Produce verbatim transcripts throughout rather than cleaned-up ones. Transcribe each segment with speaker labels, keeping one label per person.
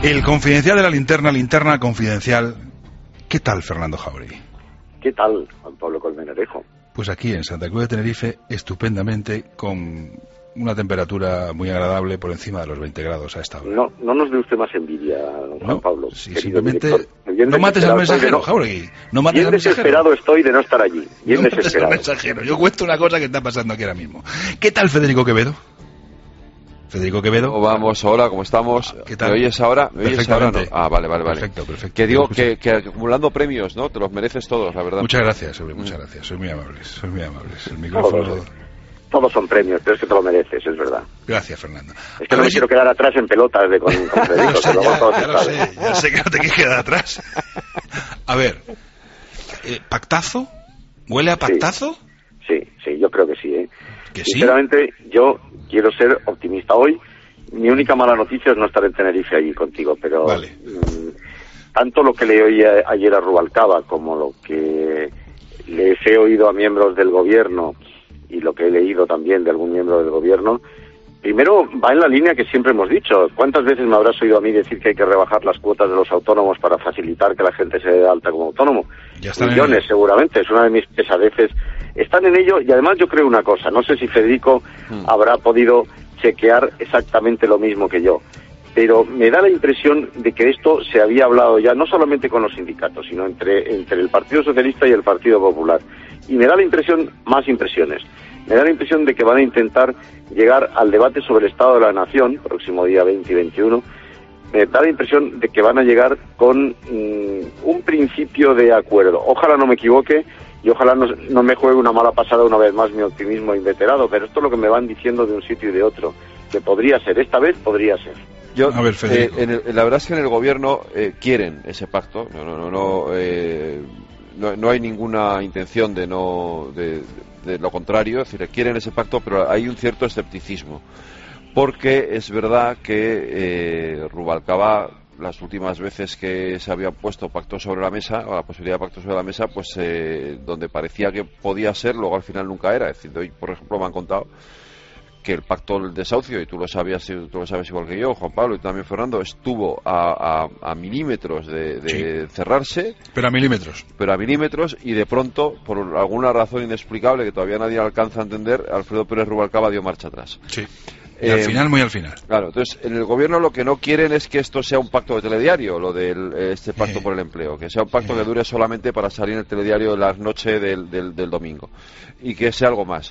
Speaker 1: El confidencial de la linterna, linterna confidencial. ¿Qué tal, Fernando Jauregui?
Speaker 2: ¿Qué tal, Juan Pablo Colmenarejo?
Speaker 1: Pues aquí en Santa Cruz de Tenerife, estupendamente, con una temperatura muy agradable por encima de los veinte grados a esta hora.
Speaker 2: No, no nos dé usted más envidia, don Juan
Speaker 1: no,
Speaker 2: Pablo.
Speaker 1: Sí, simplemente no mates al
Speaker 2: de
Speaker 1: mensajero,
Speaker 2: no,
Speaker 1: Jauregui. No mates
Speaker 2: bien
Speaker 1: al mensajero.
Speaker 2: desesperado estoy de no estar allí. Bien
Speaker 1: no
Speaker 2: desesperado.
Speaker 1: Mates al mensajero. Yo cuento una cosa que está pasando aquí ahora mismo. ¿Qué tal, Federico Quevedo? Federico Quevedo.
Speaker 3: ¿Cómo vamos? Hola, ¿cómo estamos?
Speaker 1: ¿Qué tal?
Speaker 3: ¿Me oyes ahora? ¿Me oyes ahora? No. Ah, vale, vale, vale.
Speaker 1: Perfecto, perfecto.
Speaker 3: Que digo que, que acumulando premios, ¿no? Te los mereces todos, la verdad.
Speaker 1: Muchas gracias, hombre, muchas gracias. Soy muy amables, soy muy amables. El micrófono...
Speaker 2: Todos, todos son premios, pero es que te lo mereces, es verdad.
Speaker 1: Gracias, Fernando.
Speaker 2: Es que no me quiero quedar atrás en pelotas de con, con Federico.
Speaker 1: ya, ya lo sé, ya sé que no te quieres quedar atrás. A ver, eh, ¿pactazo? ¿Huele a pactazo?
Speaker 2: Sí, sí, sí, yo creo que sí, ¿eh?
Speaker 1: ¿Que sí?
Speaker 2: Sinceramente, yo quiero ser optimista hoy. Mi única mala noticia es no estar en Tenerife allí contigo, pero
Speaker 1: vale.
Speaker 2: mmm, tanto lo que le oí a, ayer a Rubalcaba como lo que les he oído a miembros del gobierno y lo que he leído también de algún miembro del gobierno, primero va en la línea que siempre hemos dicho. ¿Cuántas veces me habrás oído a mí decir que hay que rebajar las cuotas de los autónomos para facilitar que la gente se dé alta como autónomo?
Speaker 1: Ya están
Speaker 2: Millones, seguramente, es una de mis pesadeces. Están en ello y además yo creo una cosa, no sé si Federico hmm. habrá podido chequear exactamente lo mismo que yo, pero me da la impresión de que esto se había hablado ya no solamente con los sindicatos, sino entre, entre el Partido Socialista y el Partido Popular, y me da la impresión, más impresiones, me da la impresión de que van a intentar llegar al debate sobre el Estado de la Nación, próximo día veinte y veintiuno, me da la impresión de que van a llegar con mmm, un principio de acuerdo. Ojalá no me equivoque, y ojalá no, no me juegue una mala pasada una vez más mi optimismo inveterado, pero esto es lo que me van diciendo de un sitio y de otro, que podría ser, esta vez podría ser.
Speaker 3: Yo, a ver, eh, en el, la verdad es que en el gobierno eh, quieren ese pacto, no, no, no, no, eh, no, no hay ninguna intención de no, de, de lo contrario, es decir, quieren ese pacto, pero hay un cierto escepticismo, porque es verdad que eh, Rubalcaba, las últimas veces que se había puesto pacto sobre la mesa, o la posibilidad de pacto sobre la mesa, pues eh, donde parecía que podía ser, luego al final nunca era. Es decir, hoy, por ejemplo, me han contado que el pacto del desahucio, y tú lo sabías, tú lo sabes igual que yo, Juan Pablo, y también Fernando, estuvo a, a, a milímetros de, de sí. cerrarse.
Speaker 1: Pero a milímetros.
Speaker 3: Pero a milímetros, y de pronto, por alguna razón inexplicable que todavía nadie alcanza a entender, Alfredo Pérez Rubalcaba dio marcha atrás.
Speaker 1: Sí. Y al eh, final, muy al final.
Speaker 3: Claro, entonces en el gobierno lo que no quieren es que esto sea un pacto de telediario, lo de este pacto eh, por el empleo, que sea un pacto eh. que dure solamente para salir en el telediario de las noches del, del, del domingo, y que sea algo más.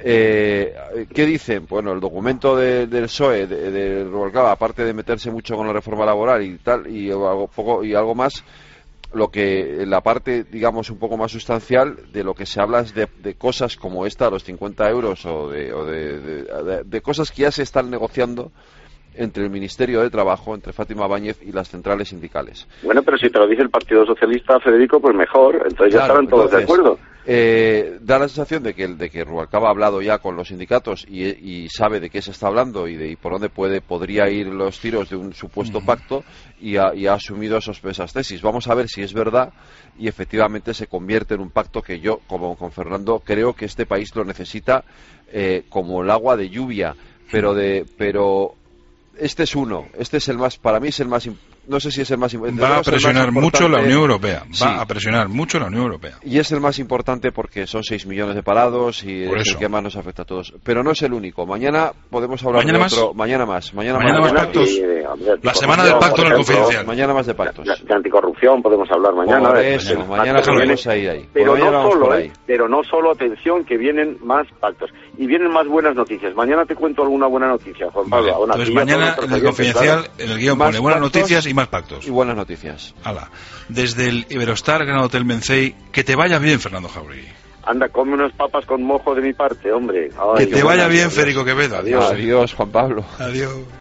Speaker 3: Eh, ¿Qué dicen? Bueno, el documento de, del P S O E, de, de Rubalcaba, aparte de meterse mucho con la reforma laboral y tal, y algo, poco, y algo más, lo que la parte, digamos, un poco más sustancial de lo que se habla es de, de cosas como esta, los cincuenta euros, o, de, o de, de, de, de cosas que ya se están negociando entre el Ministerio de Trabajo, entre Fátima Báñez y las centrales sindicales.
Speaker 2: Bueno, pero si te lo dice el Partido Socialista, Federico, pues mejor, entonces ya claro, estarán todos entonces, de acuerdo.
Speaker 3: Eh, da la sensación de que, de que Rubalcaba ha hablado ya con los sindicatos y, y sabe de qué se está hablando y de y por dónde puede podría ir los tiros de un supuesto uh-huh. pacto, y ha, y ha asumido esos, esas tesis. Vamos a ver si es verdad y efectivamente se convierte en un pacto que yo, como con Fernando, creo que este país lo necesita eh, como el agua de lluvia, pero de pero este es uno, este es el más, para mí es el más, no sé si es el más importante.
Speaker 1: Va a presionar mucho la Unión Europea, va
Speaker 3: sí.
Speaker 1: a presionar mucho la Unión Europea.
Speaker 3: Y es el más importante porque son seis millones de parados y
Speaker 1: Por
Speaker 3: es
Speaker 1: eso.
Speaker 3: el que más nos afecta a todos. Pero no es el único. Mañana podemos hablar
Speaker 1: ¿Mañana
Speaker 3: de
Speaker 1: más?
Speaker 3: otro. Mañana más. Mañana,
Speaker 1: mañana más,
Speaker 3: más
Speaker 1: pactos. Sí, la semana del pacto en el confidencial.
Speaker 3: Mañana más de pactos.
Speaker 2: De, de anticorrupción podemos hablar mañana.
Speaker 3: Por eso, mañana, mañana podemos ir ahí.
Speaker 2: Pero
Speaker 3: mañana
Speaker 2: no solo,
Speaker 3: ahí.
Speaker 2: pero no solo, atención, que vienen más pactos. Y vienen más buenas noticias. Mañana te cuento alguna buena noticia, Juan Pablo.
Speaker 1: Vale. Entonces mañana en el confidencial, claro, en el guión pone buenas noticias y más pactos.
Speaker 3: Y buenas noticias.
Speaker 1: Hala. Desde el Iberostar Gran Hotel Mencey, que te vaya bien, Fernando Jauregui.
Speaker 2: Anda, come unas papas con mojo de mi parte, hombre.
Speaker 1: Ay, que te vaya bien, Federico Quevedo.
Speaker 3: Adiós. Adiós, Juan Pablo.
Speaker 1: Adiós.